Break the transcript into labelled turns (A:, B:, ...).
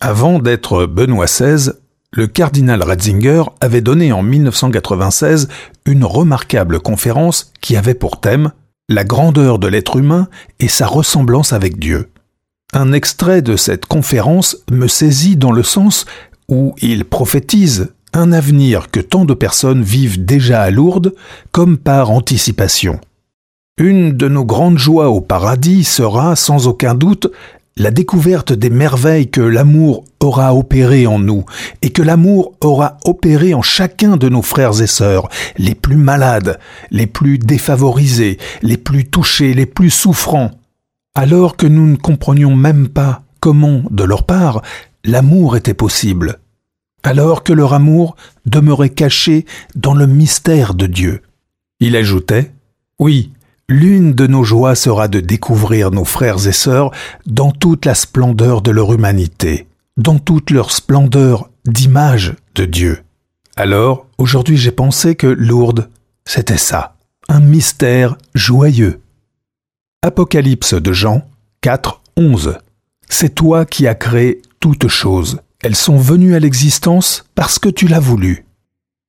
A: Avant d'être Benoît XVI, le cardinal Ratzinger avait donné en 1996 une remarquable conférence qui avait pour thème « La grandeur de l'être humain et sa ressemblance avec Dieu ». Un extrait de cette conférence me saisit dans le sens où il prophétise un avenir que tant de personnes vivent déjà à Lourdes comme par anticipation. Une de nos grandes joies au paradis sera, sans aucun doute, la découverte des merveilles que l'amour aura opérées en nous et que l'amour aura opéré en chacun de nos frères et sœurs, les plus malades, les plus défavorisés, les plus touchés, les plus souffrants, alors que nous ne comprenions même pas comment, de leur part, l'amour était possible, alors que leur amour demeurait caché dans le mystère de Dieu. Il ajoutait « Oui, l'une de nos joies sera de découvrir nos frères et sœurs dans toute la splendeur de leur humanité, dans toute leur splendeur d'image de Dieu. » Alors, aujourd'hui j'ai pensé que Lourdes, c'était ça, un mystère joyeux. Apocalypse de Jean 4, 11. C'est toi qui as créé toutes choses. Elles sont venues à l'existence parce que tu l'as voulu.